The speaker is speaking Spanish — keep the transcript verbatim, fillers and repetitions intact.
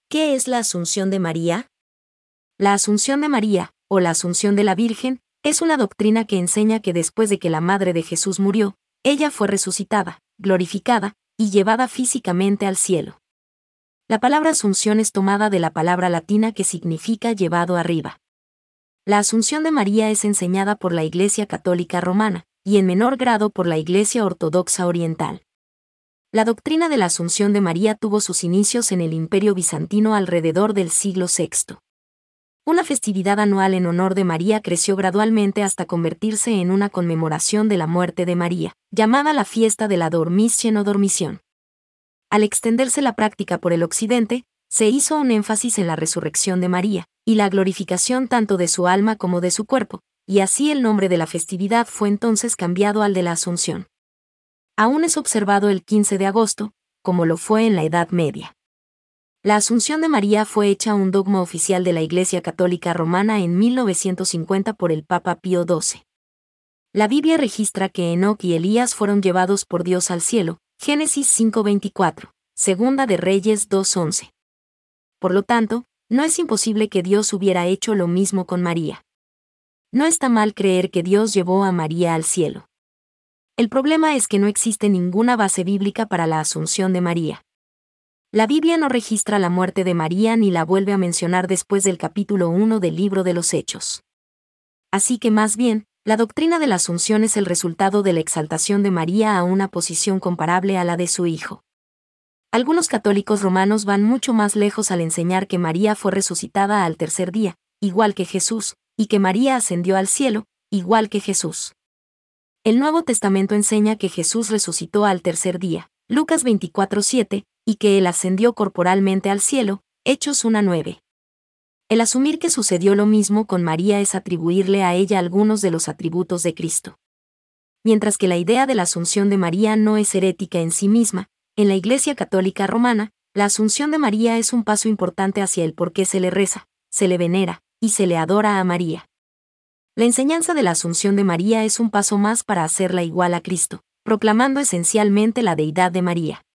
¿Qué es la Asunción de María? La Asunción de María, o la Asunción de la Virgen, es una doctrina que enseña que después de que la madre de Jesús murió, ella fue resucitada, glorificada, y llevada físicamente al cielo. La palabra Asunción es tomada de la palabra latina que significa llevado arriba. La Asunción de María es enseñada por la Iglesia Católica Romana, y en menor grado por la Iglesia Ortodoxa Oriental. La doctrina de la Asunción de María tuvo sus inicios en el Imperio Bizantino alrededor del siglo sexto. Una festividad anual en honor de María creció gradualmente hasta convertirse en una conmemoración de la muerte de María, llamada la fiesta de la Dormition o Dormición. Al extenderse la práctica por el occidente, se hizo un énfasis en la resurrección de María, y la glorificación tanto de su alma como de su cuerpo, y así el nombre de la festividad fue entonces cambiado al de la Asunción. Aún es observado el quince de agosto, como lo fue en la Edad Media. La Asunción de María fue hecha un dogma oficial de la Iglesia Católica Romana en mil novecientos cincuenta por el Papa Pío doce. La Biblia registra que Enoc y Elías fueron llevados por Dios al cielo, Génesis cinco veinticuatro, Segunda de Reyes dos once. Por lo tanto, no es imposible que Dios hubiera hecho lo mismo con María. No está mal creer que Dios llevó a María al cielo. El problema es que no existe ninguna base bíblica para la Asunción de María. La Biblia no registra la muerte de María ni la vuelve a mencionar después del capítulo uno del libro de los Hechos. Así que más bien, la doctrina de la Asunción es el resultado de la exaltación de María a una posición comparable a la de su hijo. Algunos católicos romanos van mucho más lejos al enseñar que María fue resucitada al tercer día, igual que Jesús, y que María ascendió al cielo, igual que Jesús. El Nuevo Testamento enseña que Jesús resucitó al tercer día, Lucas veinticuatro siete, y que él ascendió corporalmente al cielo, Hechos uno nueve. El asumir que sucedió lo mismo con María es atribuirle a ella algunos de los atributos de Cristo. Mientras que la idea de la Asunción de María no es herética en sí misma, en la Iglesia Católica Romana, la Asunción de María es un paso importante hacia el por qué se le reza, se le venera, y se le adora a María. La enseñanza de la Asunción de María es un paso más para hacerla igual a Cristo, proclamando esencialmente la deidad de María.